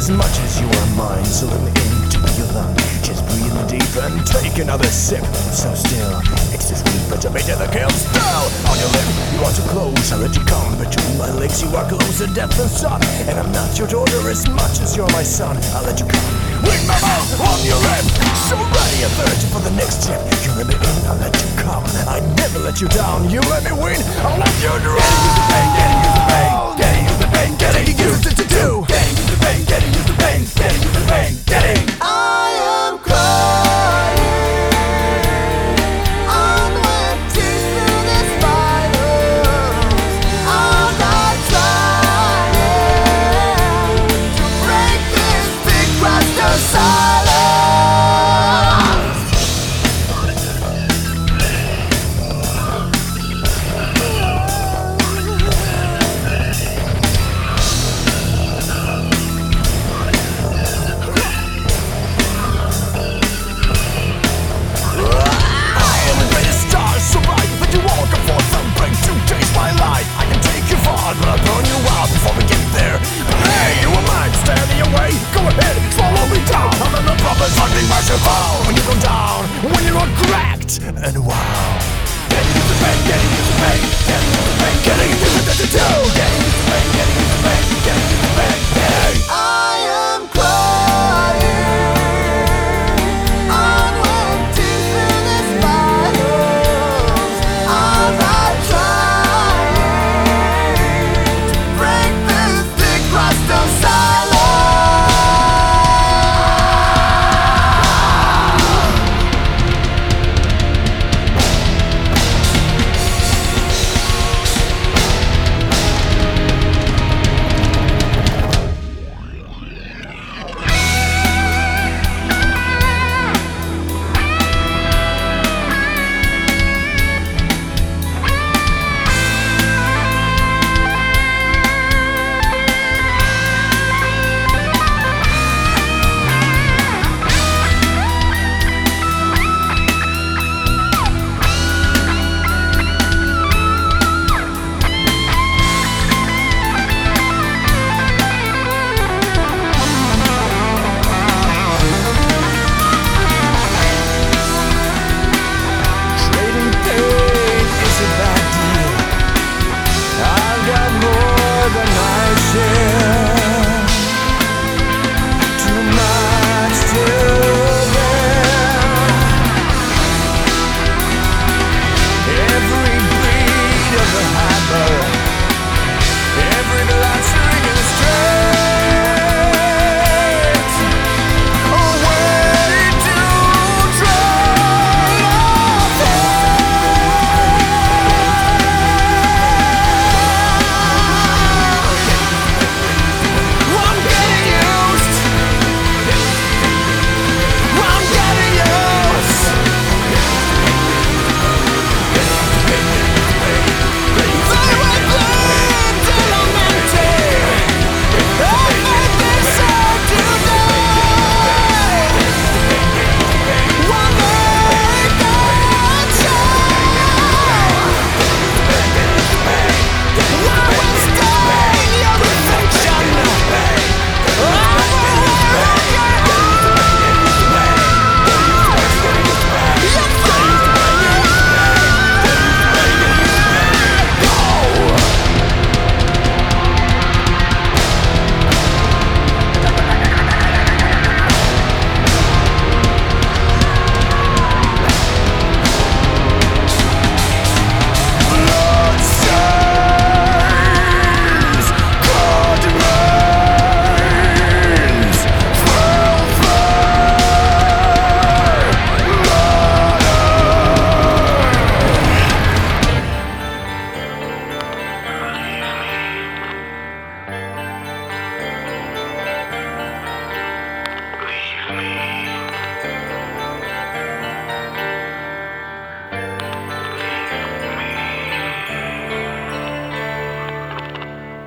as much as you are mine. So let me into your lung. Just breathe in deep and take another sip. So still, it's this sweet but bitter the kill. Still on your lip, you are too close. I let you come between my legs. You are closer death than sun. And I'm not your daughter as much as you're my son. I'll let you come with my mouth on your lip. So ready and thirsty for the next tip. You let me in, I'll let you come. I never let you down. You let me win, I'll let you drown. Getting used to pain, getting used to pain, getting used to pain, getting used to do. Getting used to pain, getting used to pain, getting used to pain, getting. I am crying. I'm empty through this virus. I'm not trying to break this big crust of silence. But I'll burn you out before we get there. Hey, you were mine, standing your way. Go ahead, swallow me down. I'm in the proper something merciful. When you go down, when you're cracked, and wow. Getting used to pain, getting used to pain, getting used to pain, getting used to do.